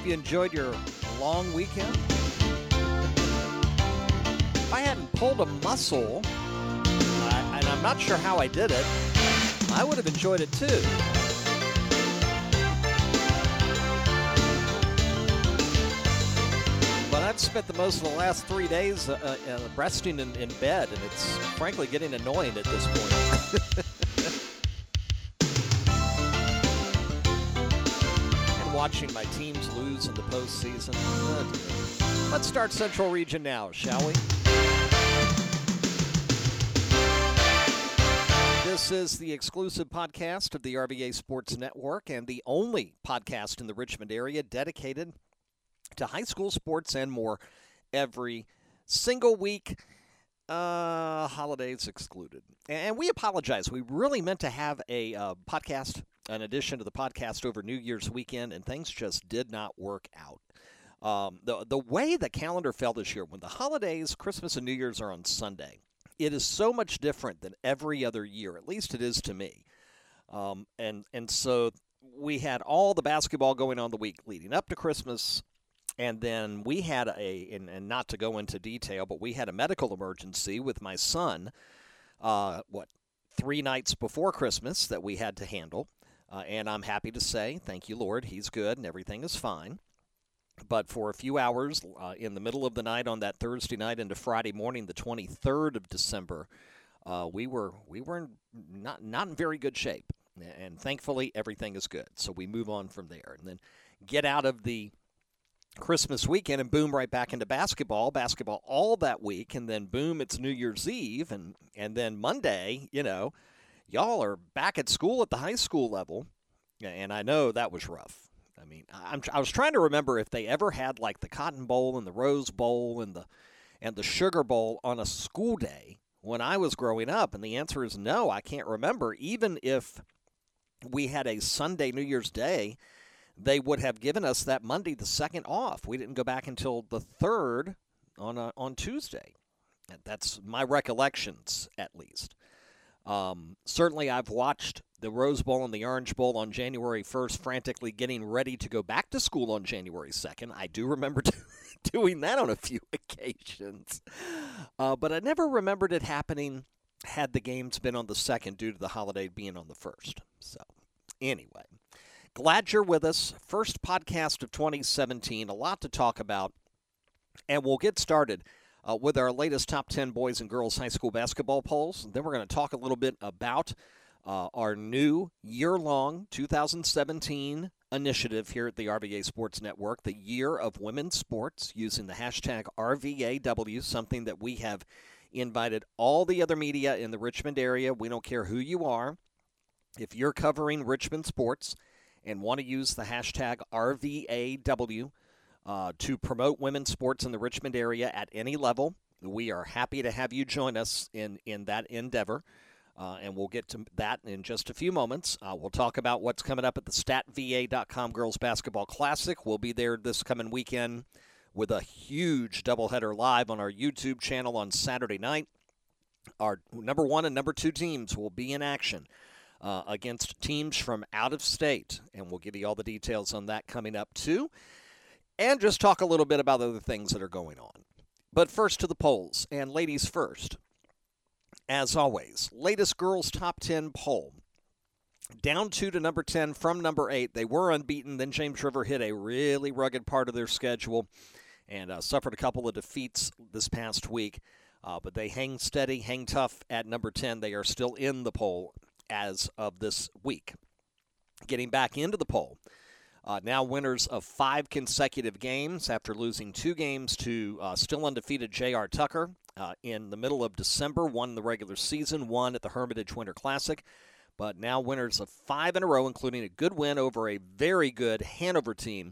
you enjoyed your long weekend? If I hadn't pulled a muscle, and I'm not sure how I did it, I would have enjoyed it too. But I've spent the most of the last 3 days resting in bed, and it's frankly getting annoying at this point. Watching my teams lose in the postseason. Let's start Central Region now, shall we? This is the exclusive podcast of the RVA Sports Network and the only podcast in the Richmond area dedicated to high school sports and more every single week, holidays excluded. And we apologize. We really meant to have a podcast, an addition to the podcast over New Year's weekend, and things just did not work out. The way the calendar fell this year, when the holidays, Christmas and New Year's are on Sunday, it is so much different than every other year. At least it is to me. And so we had all the basketball going on the week leading up to Christmas, and then we had and not to go into detail, but we had a medical emergency with my son, 3 nights before Christmas that we had to handle. And I'm happy to say, thank you, Lord, he's good and everything is fine. But for a few hours in the middle of the night on that Thursday night into Friday morning, the 23rd of December, we were not in very good shape. And thankfully, everything is good. So we move on from there and then get out of the Christmas weekend and boom, right back into basketball all that week. And then boom, it's New Year's Eve. And then Monday, y'all are back at school at the high school level, and I know that was rough. I mean, I was trying to remember if they ever had like the Cotton Bowl and the Rose Bowl and the Sugar Bowl on a school day when I was growing up, and the answer is no, I can't remember. Even if we had a Sunday New Year's Day, they would have given us that Monday the 2nd off. We didn't go back until the 3rd on Tuesday. That's my recollections, at least. Certainly, I've watched the Rose Bowl and the Orange Bowl on January 1st, frantically getting ready to go back to school on January 2nd. I do remember doing that on a few occasions. But I never remembered it happening had the games been on the 2nd due to the holiday being on the 1st. So, anyway, glad you're with us. First podcast of 2017, a lot to talk about, and we'll get started with our latest top 10 boys and girls high school basketball polls. Then we're going to talk a little bit about our new year-long 2017 initiative here at the RVA Sports Network, the Year of Women's Sports, using the hashtag RVAW, something that we have invited all the other media in the Richmond area. We don't care who you are. If you're covering Richmond sports and want to use the hashtag RVAW, to promote women's sports in the Richmond area at any level, we are happy to have you join us in that endeavor, and we'll get to that in just a few moments. We'll talk about what's coming up at the StatVA.com Girls Basketball Classic. We'll be there this coming weekend with a huge doubleheader live on our YouTube channel on Saturday night. Our number 1 and number 2 teams will be in action against teams from out of state, and we'll give you all the details on that coming up too. And just talk a little bit about other things that are going on. But first to the polls, and ladies first. As always, latest girls' top 10 poll. Down 2 to number 10 from number 8. They were unbeaten. Then James River hit a really rugged part of their schedule and suffered a couple of defeats this past week. But they hang steady, hang tough at number 10. They are still in the poll as of this week. Getting back into the poll. Now winners of 5 consecutive games after losing 2 games to still undefeated J.R. Tucker in the middle of December, won the regular season, won at the Hermitage Winter Classic, but now winners of 5 in a row, including a good win over a very good Hanover team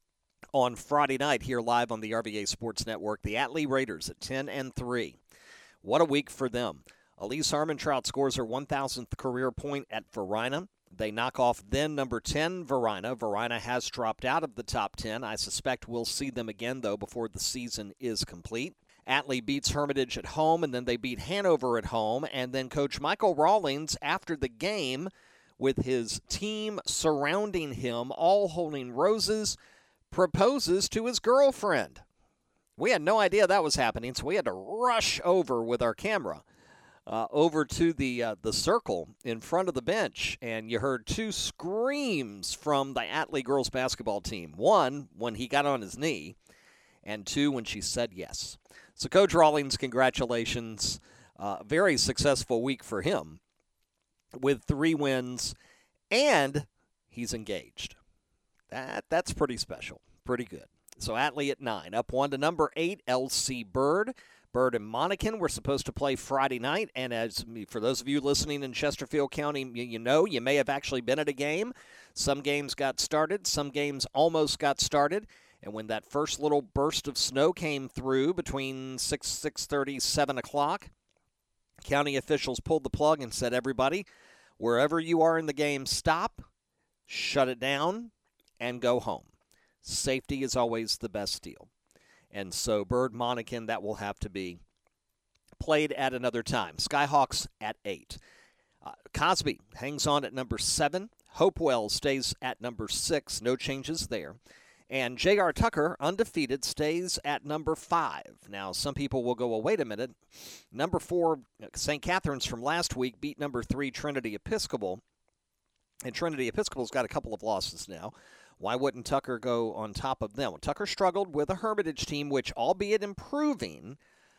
on Friday night here live on the RVA Sports Network. The Atlee Raiders at 10-3. What a week for them. Elise Armentrout scores her 1,000th career point at Verina. They knock off then number 10, Verina. Verina has dropped out of the top 10. I suspect we'll see them again, though, before the season is complete. Atlee beats Hermitage at home, and then they beat Hanover at home. And then Coach Michael Rawlings, after the game, with his team surrounding him, all holding roses, proposes to his girlfriend. We had no idea that was happening, so we had to rush over with our camera over to the circle in front of the bench, and you heard two screams from the Atlee girls basketball team. One, when he got on his knee, and two, when she said yes. So Coach Rawlings, congratulations. Very successful week for him with 3 wins, and he's engaged. That's pretty special, pretty good. So Atlee at 9, up 1 to number 8, LC Bird. Bird and Monacan were supposed to play Friday night, and as for those of you listening in Chesterfield County, you may have actually been at a game. Some games got started, some games almost got started, and when that first little burst of snow came through between 6:30, 7 o'clock, county officials pulled the plug and said, everybody, wherever you are in the game, stop, shut it down, and go home. Safety is always the best deal. And so Bird Monacan, that will have to be played at another time. Skyhawks at 8. Cosby hangs on at number 7. Hopewell stays at number 6. No changes there. And J.R. Tucker, undefeated, stays at number 5. Now, some people will go, well, wait a minute. Number 4, St. Catherine's from last week, beat number 3, Trinity Episcopal. And Trinity Episcopal's got a couple of losses now. Why wouldn't Tucker go on top of them? Well, Tucker struggled with a Hermitage team, which, albeit improving,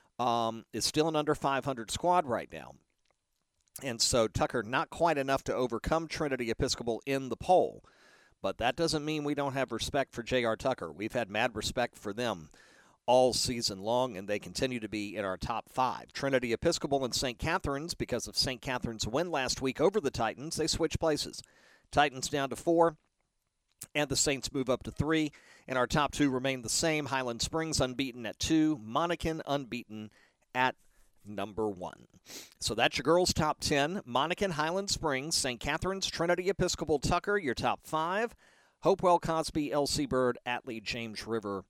is still an under 500 squad right now. And so Tucker not quite enough to overcome Trinity Episcopal in the poll. But that doesn't mean we don't have respect for J.R. Tucker. We've had mad respect for them all season long, and they continue to be in our top 5. Trinity Episcopal and St. Catherine's, because of St. Catherine's win last week over the Titans, they switch places. Titans down to 4. And the Saints move up to 3. And our top 2 remain the same. Highland Springs unbeaten at 2. Monacan unbeaten at number 1. So that's your girls' top 10. Monacan, Highland Springs, St. Catherine's, Trinity Episcopal, Tucker, your top 5. Hopewell, Cosby, LC Bird, Atlee, James River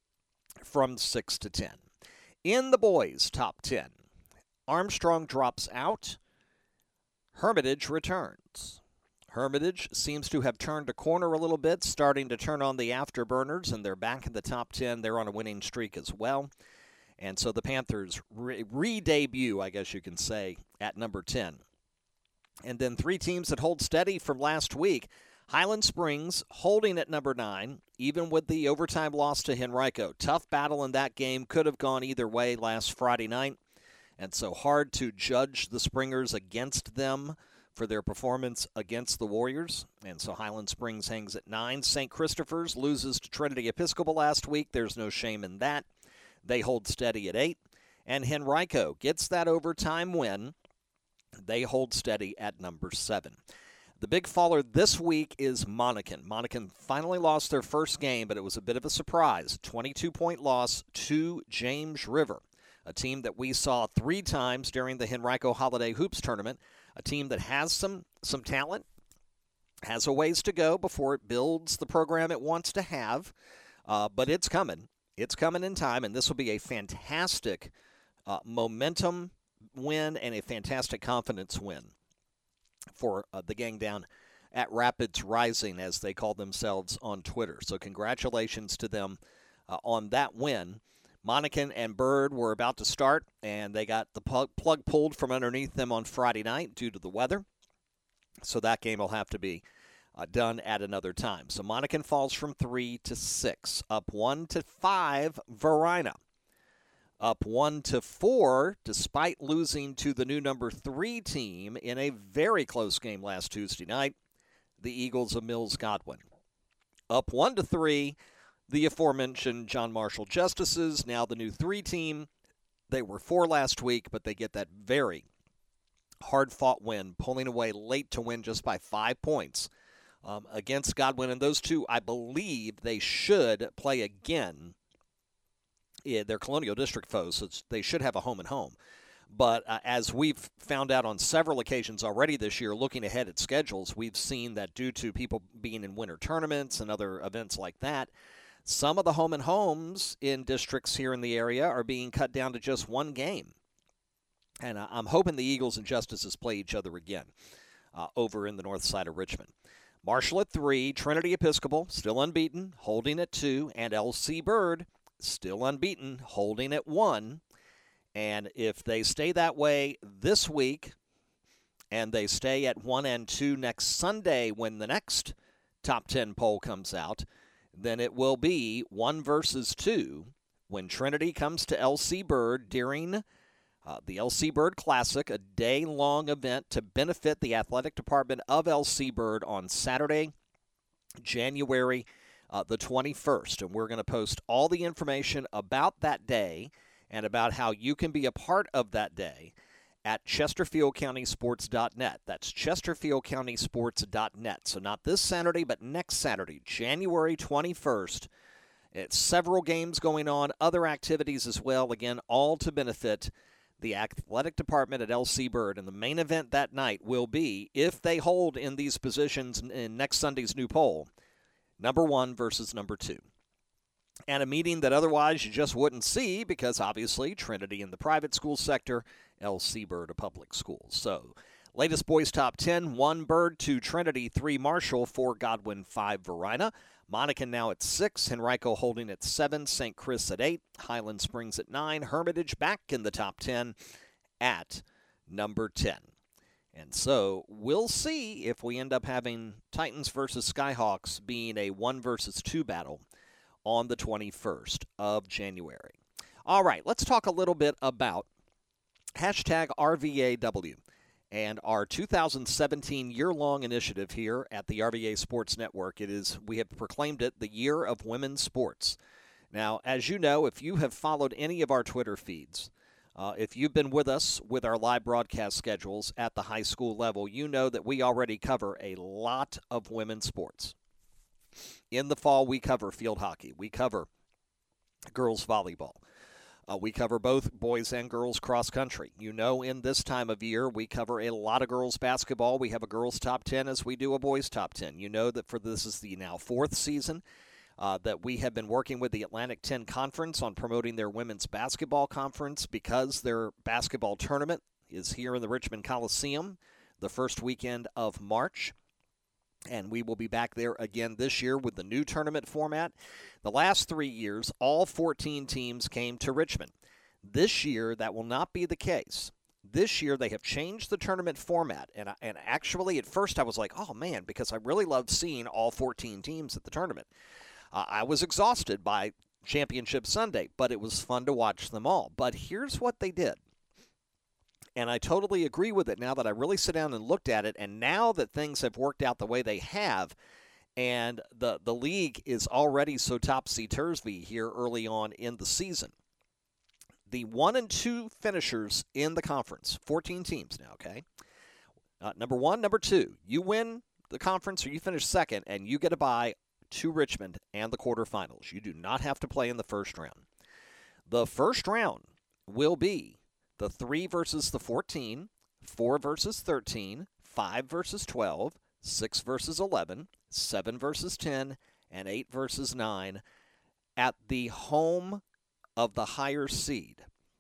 from 6 to 10. In the boys' top 10, Armstrong drops out. Hermitage returns. Hermitage seems to have turned a corner a little bit, starting to turn on the afterburners, and they're back in the top 10. They're on a winning streak as well. And so the Panthers re-debut, I guess you can say, at number 10. And then 3 teams that hold steady from last week. Highland Springs holding at number 9, even with the overtime loss to Henrico. Tough battle in that game. Could have gone either way last Friday night. And so hard to judge the Springers against them for their performance against the Warriors. And so Highland Springs hangs at 9. St. Christopher's loses to Trinity Episcopal last week. There's no shame in that. They hold steady at 8. And Henrico gets that overtime win. They hold steady at number 7. The big faller this week is Monacan. Monacan finally lost their first game, but it was a bit of a surprise. 22-point loss to James River, a team that we saw 3 times during the Henrico Holiday Hoops Tournament. A team that has some talent, has a ways to go before it builds the program it wants to have, but it's coming. It's coming in time, and this will be a fantastic momentum win and a fantastic confidence win for the gang down at Rapids Rising, as they call themselves on Twitter. So congratulations to them on that win. Monacan and Bird were about to start, and they got the plug pulled from underneath them on Friday night due to the weather. So that game will have to be done at another time. So Monacan falls from 3 to 6. Up 1 to 5, Varina. Up 1 to 4, despite losing to the new number 3 team in a very close game last Tuesday night, the Eagles of Mills Godwin. Up 1 to 3, the aforementioned John Marshall Justices, now the new 3 team. They were 4 last week, but they get that very hard-fought win, pulling away late to win just by 5 points against Godwin. And those two, I believe, they should play again. They're Colonial District foes, so they should have a home-and-home. But as we've found out on several occasions already this year, looking ahead at schedules, we've seen that due to people being in winter tournaments and other events like that, some of the home-and-homes in districts here in the area are being cut down to just 1 game. And I'm hoping the Eagles and Justices play each other again over in the north side of Richmond. Marshall at 3, Trinity Episcopal, still unbeaten, holding at 2, and LC Bird, still unbeaten, holding at 1. And if they stay that way this week, and they stay at 1 and 2 next Sunday when the next top 10 poll comes out, then it will be 1 versus 2 when Trinity comes to LC Bird during the LC Bird Classic, a day-long event to benefit the athletic department of LC Bird on Saturday, January the 21st. And we're going to post all the information about that day and about how you can be a part of that day at ChesterfieldCountySports.net. That's ChesterfieldCountySports.net. So not this Saturday, but next Saturday, January 21st. It's several games going on, other activities as well, again, all to benefit the athletic department at LC Bird. And the main event that night will be, if they hold in these positions in next Sunday's new poll, number 1 versus number 2. And a meeting that otherwise you just wouldn't see because, obviously, Trinity in the private school sector, LC Bird a public school. So, latest boys top 10, 1 Bird, 2 Trinity, 3 Marshall, 4 Godwin, 5 Varina. Monacan now at 6, Henrico holding at 7, St. Chris at 8, Highland Springs at 9, Hermitage back in the top 10 at number 10. And so we'll see if we end up having Titans versus Skyhawks being a 1 versus 2 battle on the 21st of January. All right, let's talk a little bit about hashtag RVAW. And our 2017 year-long initiative here at the RVA Sports Network, we have proclaimed it the Year of Women's Sports. Now, as you know, if you have followed any of our Twitter feeds, if you've been with us with our live broadcast schedules at the high school level, you know that we already cover a lot of women's sports. In the fall, we cover field hockey. We cover girls volleyball. We cover both boys and girls cross country. You know, in this time of year, we cover a lot of girls basketball. We have a girls top 10 as we do a boys top 10. You know that this is the now 4th season that we have been working with the Atlantic 10 Conference on promoting their women's basketball conference because their basketball tournament is here in the Richmond Coliseum the first weekend of March. And we will be back there again this year with the new tournament format. The last 3 years, all 14 teams came to Richmond. This year, that will not be the case. This year, they have changed the tournament format. And actually, at first, I was like, oh, man, because I really loved seeing all 14 teams at the tournament. I was exhausted by Championship Sunday, but it was fun to watch them all. But here's what they did. And I totally agree with it now that I really sit down and looked at it. And now that things have worked out the way they have, and the league is already so topsy-turvy here early on in the season, the 1 and 2 finishers in the conference, 14 teams now, okay? Number 1, number 2, you win the conference or you finish second, and you get a bye to Richmond and the quarterfinals. You do not have to play in the first round. The first round will be the 3 versus the 14, 4 versus 13, 5 versus 12, 6 versus 11, 7 versus 10, and 8 versus 9 at the home of the higher seed.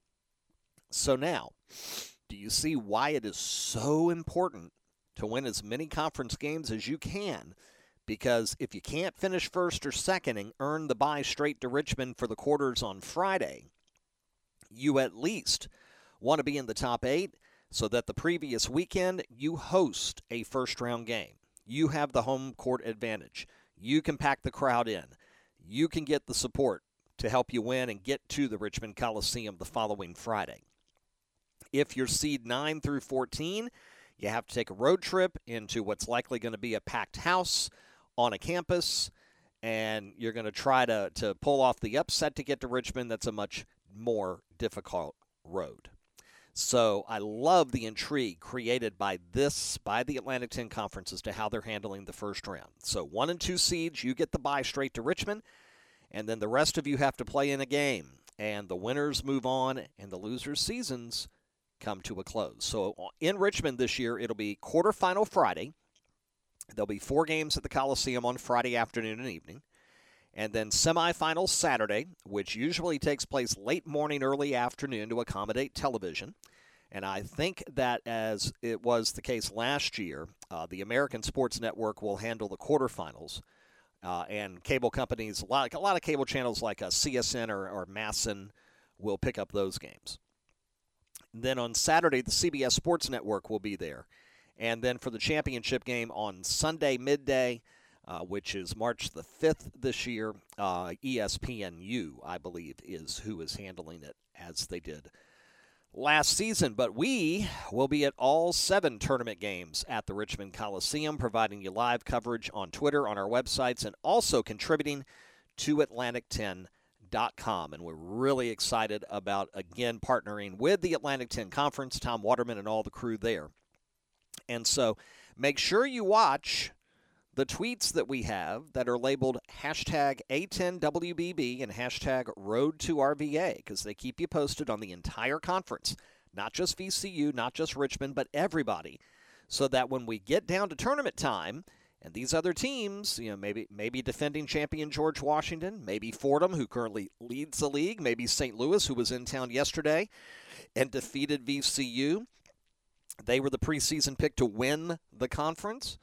So now, do you see why it is so important to win as many conference games as you can? Because if you can't finish first or second and earn the bye straight to Richmond for the quarters on Friday, you at least want to be in the top 8 so that the previous weekend you host a first-round game. You have the home court advantage. You can pack the crowd in. You can get the support to help you win and get to the Richmond Coliseum the following Friday. If you're seed 9 through 14, you have to take a road trip into what's likely going to be a packed house on a campus, and you're going to try to pull off the upset to get to Richmond. That's a much more difficult road. So I love the intrigue created by the Atlantic 10 Conference as to how they're handling the first round. So 1 and 2 seeds, you get the bye straight to Richmond, and then the rest of you have to play in a game. And the winners move on, and the losers' seasons come to a close. So in Richmond this year, it'll be quarterfinal Friday. There'll be 4 games at the Coliseum on Friday afternoon and evening. And then semifinals Saturday, which usually takes place late morning, early afternoon to accommodate television. And I think that, as it was the case last year, the American Sports Network will handle the quarterfinals. And cable companies, a lot of cable channels like CSN or MASN will pick up those games. Then on Saturday, the CBS Sports Network will be there. And then for the championship game on Sunday midday, which is March the 5th this year, ESPNU, I believe, is who is handling it, as they did last season. But we will be at all 7 tournament games at the Richmond Coliseum, providing you live coverage on Twitter, on our websites, and also contributing to Atlantic10.com. And we're really excited about, again, partnering with the Atlantic 10 Conference, Tom Waterman and all the crew there. And so make sure you watch the tweets that we have that are labeled hashtag A10WBB and hashtag Road2RVA, because they keep you posted on the entire conference, not just VCU, not just Richmond, but everybody, so that when we get down to tournament time and these other teams, maybe defending champion George Washington, maybe Fordham, who currently leads the league, maybe St. Louis, who was in town yesterday and defeated VCU. They were the preseason pick to win the conference.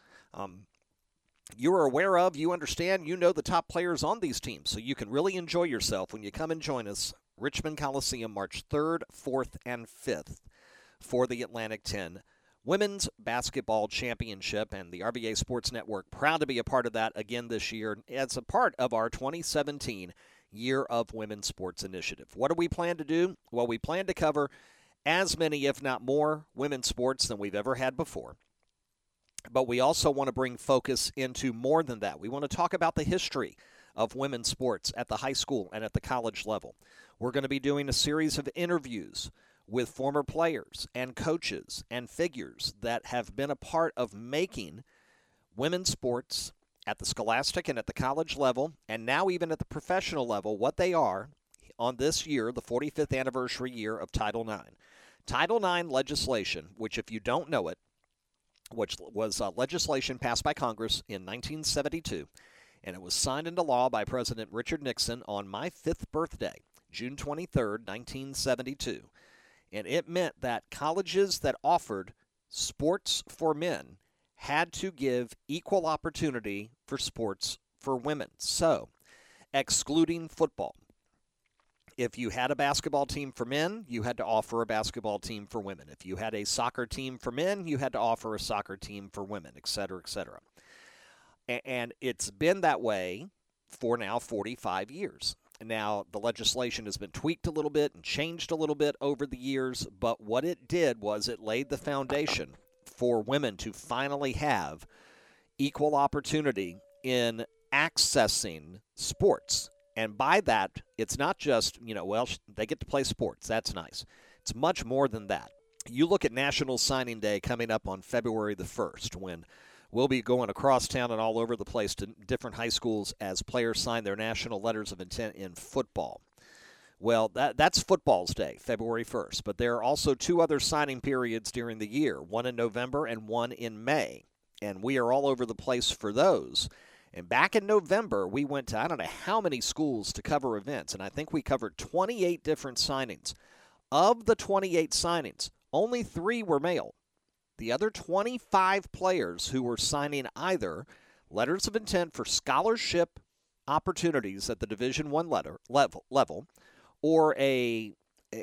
You are aware of, you understand, you know the top players on these teams, so you can really enjoy yourself when you come and join us, Richmond Coliseum, March 3rd, 4th, and 5th for the Atlantic 10 Women's Basketball Championship, and the RVA Sports Network proud to be a part of that again this year as a part of our 2017 Year of Women's Sports Initiative. What do we plan to do? Well, we plan to cover as many, if not more, women's sports than we've ever had before. But we also want to bring focus into more than that. We want to talk about the history of women's sports at the high school and at the college level. We're going to be doing a series of interviews with former players and coaches and figures that have been a part of making women's sports at the scholastic and at the college level, and now even at the professional level, what they are on this year, the 45th anniversary year of Title IX. Title IX legislation, which if you don't know it, which was legislation passed by Congress in 1972, and it was signed into law by President Richard Nixon on my 5th birthday, June 23rd, 1972. And it meant that colleges that offered sports for men had to give equal opportunity for sports for women. So, excluding football. If you had a basketball team for men, you had to offer a basketball team for women. If you had a soccer team for men, you had to offer a soccer team for women, et cetera, et cetera. And it's been that way for now 45 years. Now, the legislation has been tweaked a little bit and changed a little bit over the years, but what it did was it laid the foundation for women to finally have equal opportunity in accessing sports. And by that, it's not just, they get to play sports. That's nice. It's much more than that. You look at National Signing Day coming up on February the 1st, when we'll be going across town and all over the place to different high schools as players sign their national letters of intent in football. Well, that's football's day, February 1st. But there are also 2 other signing periods during the year, one in November and one in May. And we are all over the place for those. And back in November, we went to I don't know how many schools to cover events, and I think we covered 28 different signings. Of the 28 signings, only 3 were male. The other 25 players who were signing either letters of intent for scholarship opportunities at the Division I level or an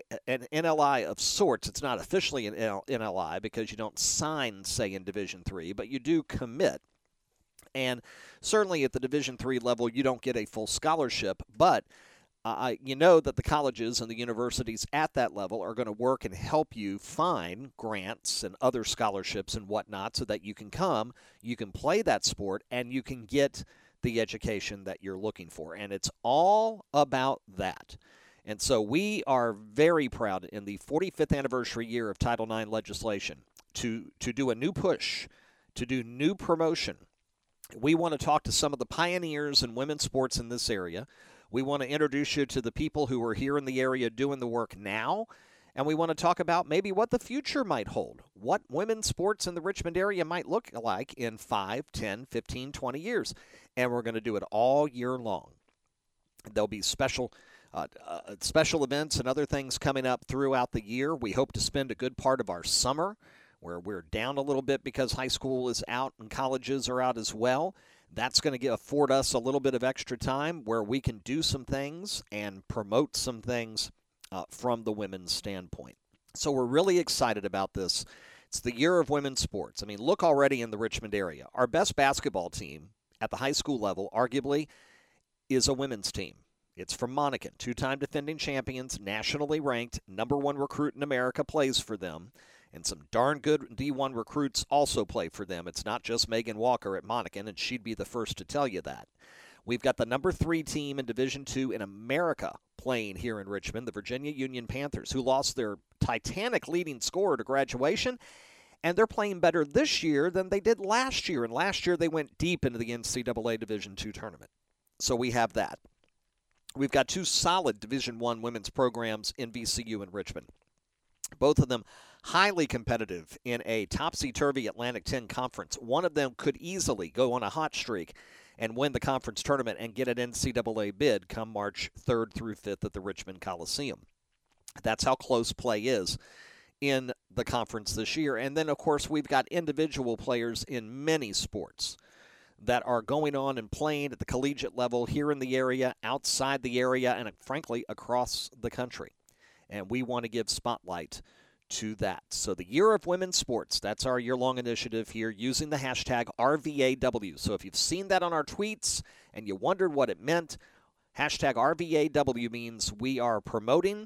NLI of sorts. It's not officially an NLI because you don't sign, say, in Division III, but you do commit. And certainly at the Division III level, you don't get a full scholarship, but you know that the colleges and the universities at that level are going to work and help you find grants and other scholarships and whatnot so that you can come, you can play that sport, and you can get the education that you're looking for. And it's all about that. And so we are very proud in the 45th anniversary year of Title IX legislation to do a new push, to do new promotion. We want to talk to some of the pioneers in women's sports in this area. We want to introduce you to the people who are here in the area doing the work now. And we want to talk about maybe what the future might hold, what women's sports in the Richmond area might look like in 5, 10, 15, 20 years. And we're going to do it all year long. There'll be special special events and other things coming up throughout the year. We hope to spend a good part of our summer where we're down a little bit because high school is out and colleges are out as well. That's going to afford us a little bit of extra time where we can do some things and promote some things from the women's standpoint. So we're really excited about this. It's the year of women's sports. I mean, look already in the Richmond area. Our best basketball team at the high school level, arguably, is a women's team. It's from Monacan, two-time defending champions, nationally ranked, number one recruit in America plays for them, and some darn good D1 recruits also play for them. It's not just Megan Walker at Monacan, and she'd be the first to tell you that. We've got the number 3 team in Division II in America playing here in Richmond, the Virginia Union Panthers, who lost their Titanic leading scorer to graduation, and they're playing better this year than they did last year. And last year they went deep into the NCAA Division II tournament. So we have that. We've got 2 solid Division I women's programs in VCU and Richmond. Both of them highly competitive in a topsy-turvy Atlantic 10 conference. One of them could easily go on a hot streak and win the conference tournament and get an NCAA bid come March 3rd through 5th at the Richmond Coliseum. That's how close play is in the conference this year. And then, of course, we've got individual players in many sports that are going on and playing at the collegiate level here in the area, outside the area, and frankly, across the country. And we want to give spotlight to that. So the Year of Women's Sports, that's our year-long initiative here using the hashtag RVAW. So if you've seen that on our tweets and you wondered what it meant, hashtag RVAW means we are promoting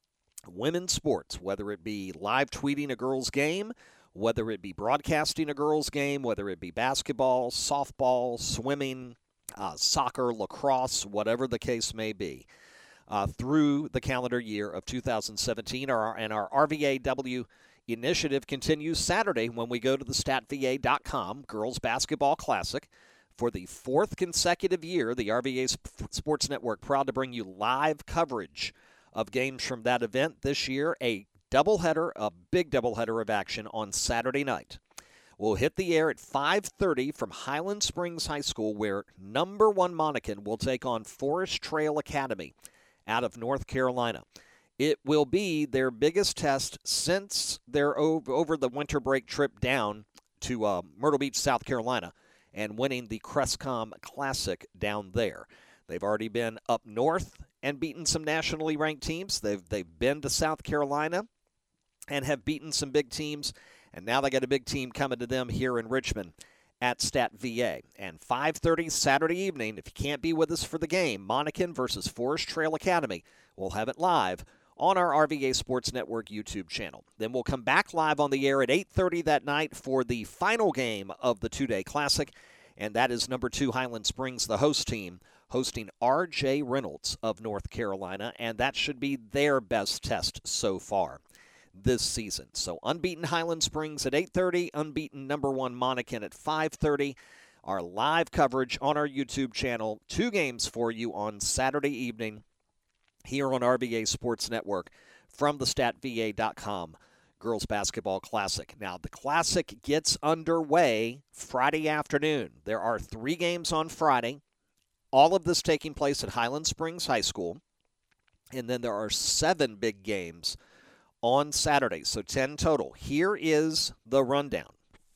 women's sports, whether it be live tweeting a girls' game, whether it be broadcasting a girls' game, whether it be basketball, softball, swimming, soccer, lacrosse, whatever the case may be. Through the calendar year of 2017. And our RVAW initiative continues Saturday when we go to the StatVA.com Girls Basketball Classic. For the 4th consecutive year, the RVA Sports Network proud to bring you live coverage of games from that event. This year, a doubleheader, a big doubleheader of action on Saturday night. We'll hit the air at 5:30 from Highland Springs High School, where number 1 Monacan will take on Forest Trail Academy out of North Carolina. It will be their biggest test since their over the winter break trip down to Myrtle Beach, South Carolina, and winning the Crestcom Classic down there. They've already been up north and beaten some nationally ranked teams. They've been to South Carolina and have beaten some big teams, and now they got a big team coming to them here in Richmond at Stat VA. And 5:30 Saturday evening, if you can't be with us for the game, Monacan versus Forest Trail Academy. We'll have it live on our RVA Sports Network YouTube channel. Then we'll come back live on the air at 8:30 that night for the final game of the 2-day classic, and that is number 2 Highland Springs, the host team, hosting R.J. Reynolds of North Carolina, and that should be their best test so far this season. So unbeaten Highland Springs at 8:30, unbeaten number 1 Monacan at 5:30. Our live coverage on our YouTube channel, 2 games for you on Saturday evening here on RVA Sports Network from the StatVA.com Girls Basketball Classic. Now, the Classic gets underway Friday afternoon. There are 3 games on Friday, all of this taking place at Highland Springs High School, and then there are 7 big games on Saturday, so 10 total. Here is the rundown.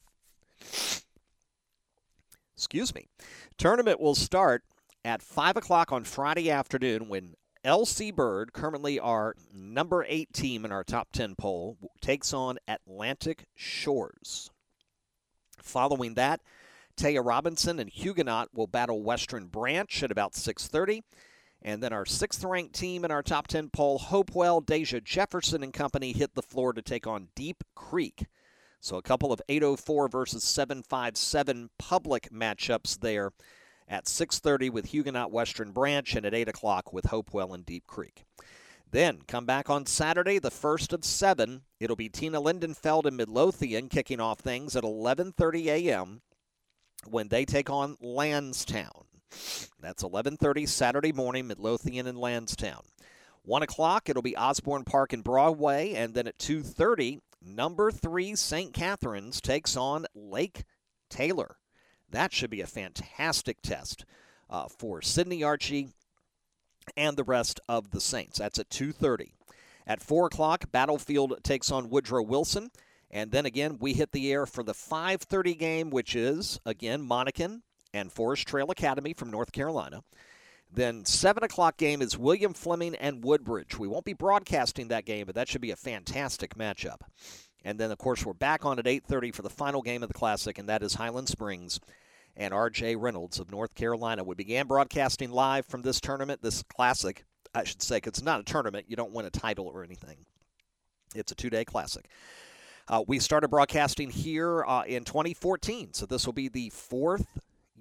Excuse me. Tournament will start at 5 o'clock on Friday afternoon when LC Bird, currently our number 8 team in our top 10 poll, takes on Atlantic Shores. Following that, Taya Robinson and Huguenot will battle Western Branch at about 6:30. And then our 6th-ranked team in our top 10 poll, Hopewell, Deja Jefferson and company, hit the floor to take on Deep Creek. So a couple of 804 versus 757 public matchups there at 6:30 with Huguenot Western Branch and at 8 o'clock with Hopewell and Deep Creek. Then come back on Saturday, the first of 7. It'll be Tina Lindenfeld and Midlothian kicking off things at 11:30 a.m. when they take on Lansdowne. That's 11:30 Saturday morning, Midlothian and Lansdowne. 1 o'clock, it'll be Osborne Park and Broadway, and then at 2:30, number 3 St. Catharines takes on Lake Taylor. That should be a fantastic test for Sydney Archie and the rest of the Saints. That's at 2:30. At 4 o'clock, Battlefield takes on Woodrow Wilson. And then again, we hit the air for the 5:30 game, which is, again, Monacan and Forest Trail Academy from North Carolina. Then 7 o'clock game is William Fleming and Woodbridge. We won't be broadcasting that game, but that should be a fantastic matchup. And then, of course, we're back on at 8:30 for the final game of the Classic, and that is Highland Springs and R.J. Reynolds of North Carolina. We began broadcasting live from this tournament, this Classic, I should say, because it's not a tournament. You don't win a title or anything. It's a 2-day Classic. We started broadcasting here in 2014, so this will be the fourth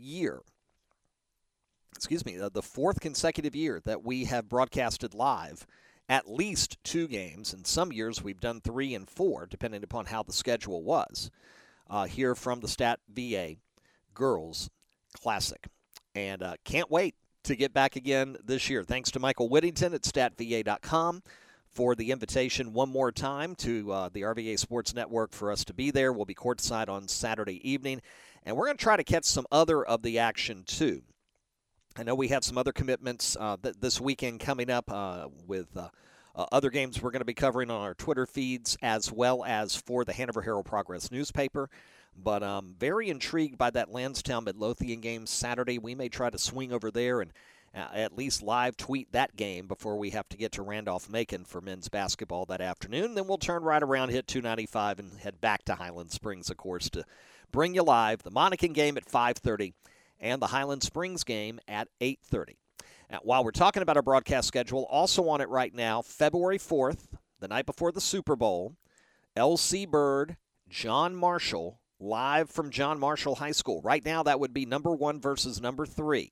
consecutive year that we have broadcasted live at least 2 games. In some years, we've done 3 and 4, depending upon how the schedule was, here from the Stat VA Girls Classic. And can't wait to get back again this year. Thanks to Michael Whittington at StatVA.com for the invitation one more time to the RVA Sports Network for us to be there. We'll be courtside on Saturday evening, and we're going to try to catch some other of the action, too. I know we have some other commitments this weekend coming up with other games we're going to be covering on our Twitter feeds as well as for the Hanover Herald-Progress newspaper. But I'm very intrigued by that Lansdowne-Midlothian game Saturday. We may try to swing over there and at least live tweet that game before we have to get to Randolph-Macon for men's basketball that afternoon. Then we'll turn right around, hit 295, and head back to Highland Springs, of course, to bring you live the Monacan game at 5:30 and the Highland Springs game at 8:30. Now, while we're talking about our broadcast schedule, also on it right now, February 4th, the night before the Super Bowl, L.C. Bird, John Marshall, live from John Marshall High School. Right now, that would be number 1 versus number 3.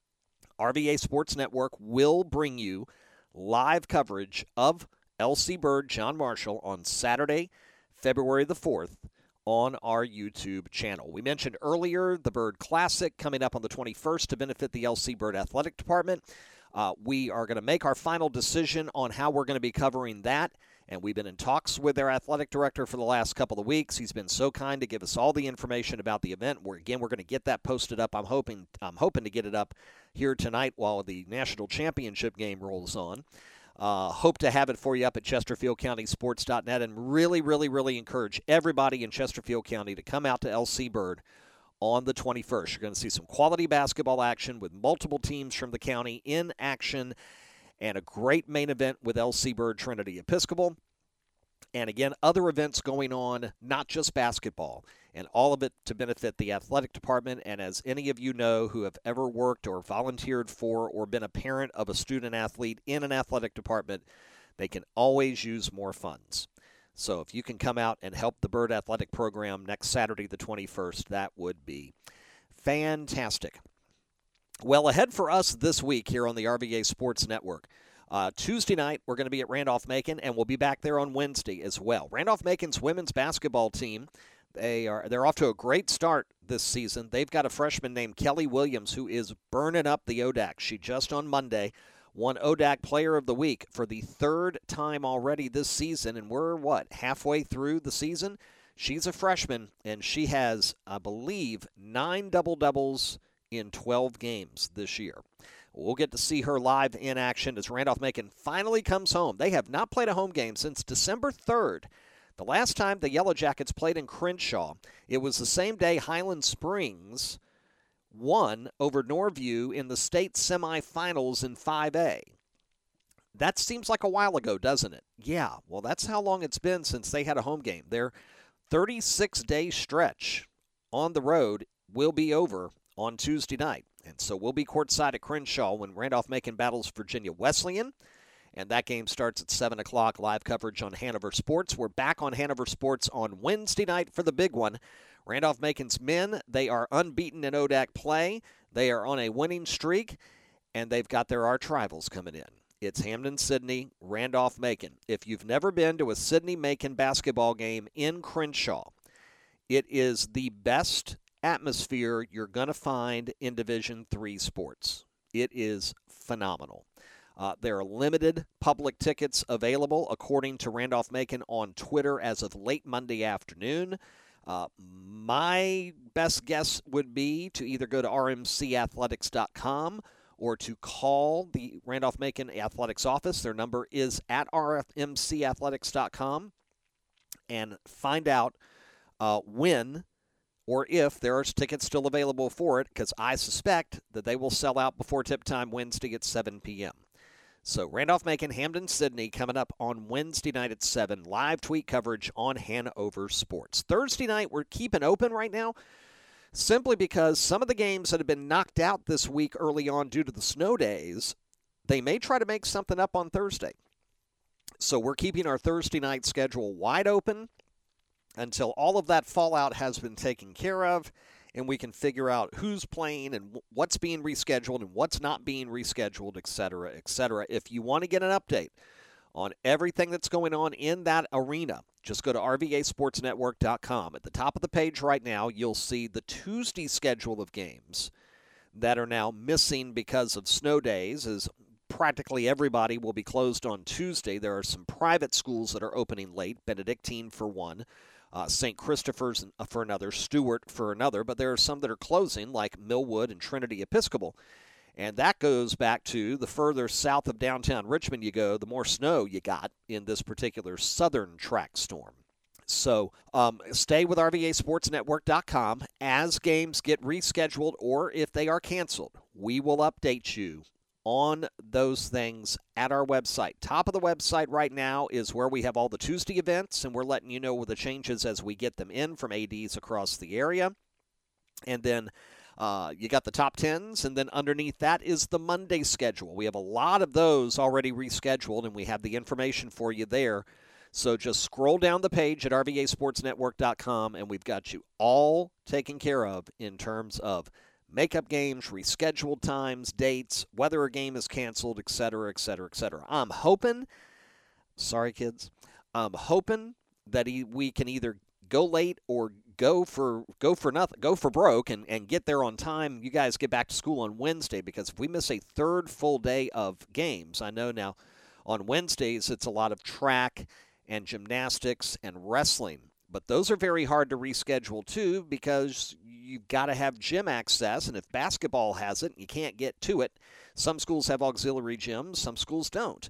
RVA Sports Network will bring you live coverage of L.C. Bird, John Marshall on Saturday, February the 4th, on our YouTube channel. We mentioned earlier the Bird Classic coming up on the 21st to benefit the L.C. Bird Athletic Department. We are going to make our final decision on how we're going to be covering that, and we've been in talks with their athletic director for the last couple of weeks. He's been so kind to give us all the information about the event. We're going to get that posted up. I'm hoping to get it up here tonight while the national championship game rolls on. Hope to have it for you up at ChesterfieldCountySports.net, and really, really, really encourage everybody in Chesterfield County to come out to LC Bird on the 21st. You're going to see some quality basketball action with multiple teams from the county in action, and a great main event with LC Bird Trinity Episcopal. And again, other events going on, not just basketball, and all of it to benefit the athletic department. And as any of you know who have ever worked or volunteered for or been a parent of a student athlete in an athletic department, they can always use more funds. So if you can come out and help the Bird Athletic Program next Saturday, the 21st, that would be fantastic. Well, ahead for us this week here on the RVA Sports Network. Tuesday night, we're going to be at Randolph-Macon, and we'll be back there on Wednesday as well. Randolph-Macon's women's basketball team, they're off to a great start this season. They've got a freshman named Kelly Williams who is burning up the ODAC. She just on Monday won ODAC Player of the Week for the 3rd time already this season, and we're, halfway through the season? She's a freshman, and she has, I believe, 9 double-doubles in 12 games this year. We'll get to see her live in action as Randolph-Macon finally comes home. They have not played a home game since December 3rd. The last time the Yellow Jackets played in Crenshaw, it was the same day Highland Springs won over Norview in the state semifinals in 5A. That seems like a while ago, doesn't it? Yeah, well, that's how long it's been since they had a home game. Their 36-day stretch on the road will be over on Tuesday night. And so we'll be courtside at Crenshaw when Randolph-Macon battles Virginia Wesleyan. And that game starts at 7 o'clock, live coverage on Hanover Sports. We're back on Hanover Sports on Wednesday night for the big one. Randolph-Macon's men, they are unbeaten in ODAC play. They are on a winning streak, and they've got their arch rivals coming in. It's Hampden-Sydney, Randolph-Macon. If you've never been to a Sydney-Macon basketball game in Crenshaw, it is the best atmosphere you're going to find in Division III sports. It is phenomenal. There are limited public tickets available, according to Randolph-Macon on Twitter as of late Monday afternoon. My best guess would be to either go to rmcathletics.com or to call the Randolph-Macon Athletics office. Their number is at rfmcathletics.com, and find out when or if there are tickets still available for it, because I suspect that they will sell out before tip time Wednesday at 7 p.m. So Randolph-Macon, Hampden-Sydney coming up on Wednesday night at 7. Live tweet coverage on Hanover Sports. Thursday night, we're keeping open right now simply because some of the games that have been knocked out this week early on due to the snow days, they may try to make something up on Thursday. So we're keeping our Thursday night schedule wide open until all of that fallout has been taken care of and we can figure out who's playing and what's being rescheduled and what's not being rescheduled, et cetera, et cetera. If you want to get an update on everything that's going on in that arena, just go to rvasportsnetwork.com. At the top of the page right now, you'll see the Tuesday schedule of games that are now missing because of snow days, as practically everybody will be closed on Tuesday. There are some private schools that are opening late, Benedictine for one, St. Christopher's for another, Stewart for another, but there are some that are closing, like Millwood and Trinity Episcopal. And that goes back to the further south of downtown Richmond you go, the more snow you got in this particular southern track storm. So stay with RVASportsNetwork.com. As games get rescheduled or if they are canceled, we will update you on those things at our website. Top of the website right now is where we have all the Tuesday events, and we're letting you know the changes as we get them in from ADs across the area. And then you got the top 10s, and then underneath that is the Monday schedule. We have a lot of those already rescheduled, and we have the information for you there. So just scroll down the page at RVASportsNetwork.com, and we've got you all taken care of in terms of makeup games, rescheduled times, dates, whether a game is canceled, et cetera, et cetera, et cetera. I'm hoping, sorry kids, I'm hoping that we can either go late or go for nothing, go for broke and get there on time. You guys get back to school on Wednesday, because if we miss a third full day of games, I know now on Wednesdays it's a lot of track and gymnastics and wrestling. But those are very hard to reschedule, too, because you've got to have gym access. And if basketball has it, you can't get to it. Some schools have auxiliary gyms. Some schools don't.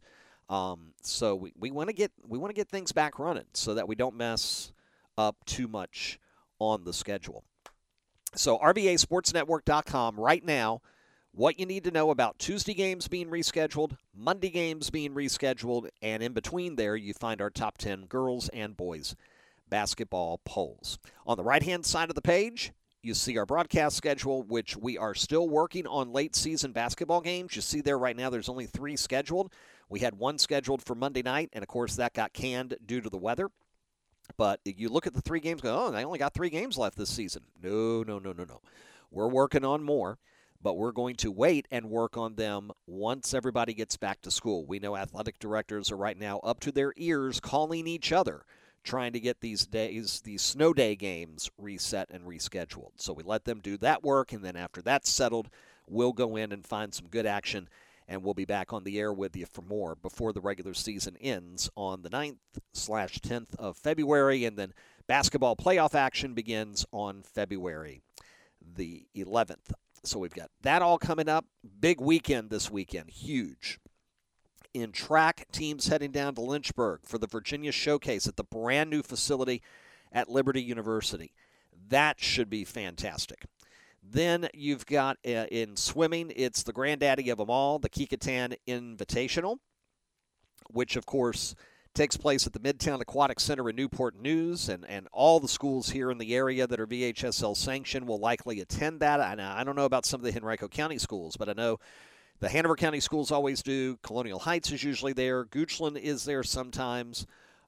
So we want to get things back running so that we don't mess up too much on the schedule. So RVASportsNetwork.com right now, what you need to know about Tuesday games being rescheduled, Monday games being rescheduled, and in between there you find our top 10 girls and boys basketball polls. On the right-hand side of the page, you see our broadcast schedule, which we are still working on late-season basketball games. You see there right now there's only 3 scheduled. We had 1 scheduled for Monday night, and, of course, that got canned due to the weather. But you look at the 3 games, go, oh, they only got 3 games left this season. No. We're working on more, but we're going to wait and work on them once everybody gets back to school. We know athletic directors are right now up to their ears calling each other, trying to get these snow day games reset and rescheduled. So we let them do that work, and then after that's settled, we'll go in and find some good action, and we'll be back on the air with you for more before the regular season ends on the 9th/10th of February, and then basketball playoff action begins on February the 11th. So we've got that all coming up. Big weekend this weekend, huge. In track, teams heading down to Lynchburg for the Virginia Showcase at the brand new facility at Liberty University. That should be fantastic. Then you've got in swimming, it's the granddaddy of them all, the Kecoughtan Invitational, which of course takes place at the Midtown Aquatic Center in Newport News, and all the schools here in the area that are VHSL sanctioned will likely attend that. I don't know about some of the Henrico County schools, but I know the Hanover County schools always do. Colonial Heights is usually there. Goochland is there sometimes.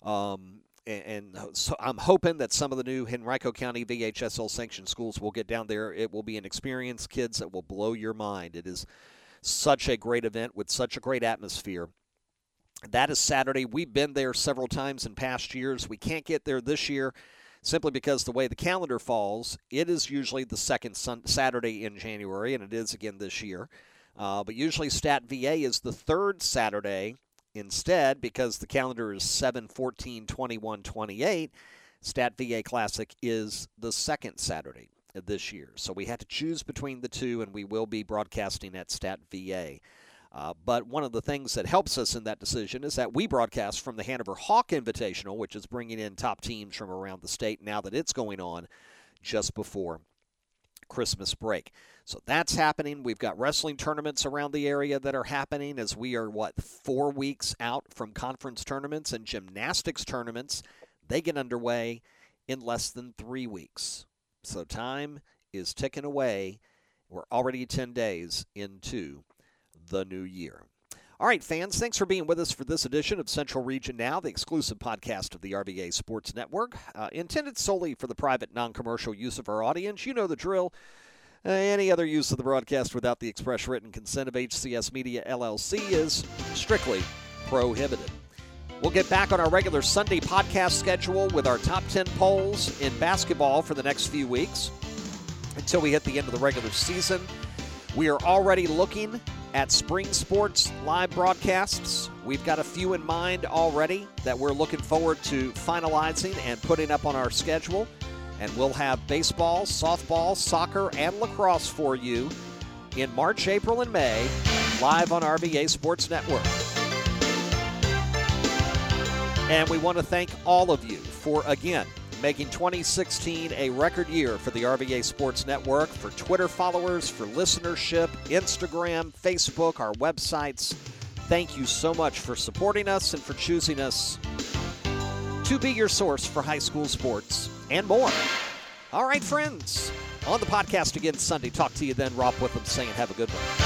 And so I'm hoping that some of the new Henrico County VHSL sanctioned schools will get down there. It will be an experience, kids, that will blow your mind. It is such a great event with such a great atmosphere. That is Saturday. We've been there several times in past years. We can't get there this year simply because the way the calendar falls, it is usually the second Saturday in January, and it is again this year. But usually Stat VA is the third Saturday instead, because the calendar is 7, 14, 21, 28. Stat VA Classic is the second Saturday. this year. So we had to choose between the two, and we will be broadcasting at Stat VA. But one of the things that helps us in that decision is that we broadcast from the Hanover Hawk Invitational, which is bringing in top teams from around the state now that it's going on just before Christmas break. So that's happening. We've got wrestling tournaments around the area that are happening as we are, 4 weeks out from conference tournaments, and gymnastics tournaments, they get underway in less than 3 weeks. So time is ticking away. We're already 10 days into the new year. All right, fans, thanks for being with us for this edition of Central Region Now, the exclusive podcast of the RVA Sports Network, intended solely for the private, non-commercial use of our audience. You know the drill. Any other use of the broadcast without the express written consent of HCS Media, LLC is strictly prohibited. We'll get back on our regular Sunday podcast schedule with our top 10 polls in basketball for the next few weeks until we hit the end of the regular season. We are already looking at spring sports live broadcasts. We've got a few in mind already that we're looking forward to finalizing and putting up on our schedule. And we'll have baseball, softball, soccer, and lacrosse for you in March, April, and May, live on RVA Sports Network. And we want to thank all of you for, again, making 2016 a record year for the RVA Sports Network, for Twitter followers, for listenership, Instagram, Facebook, our websites. Thank you so much for supporting us and for choosing us to be your source for high school sports and more. All right, friends, on the podcast again Sunday. Talk to you then. Rob Witham saying have a good one.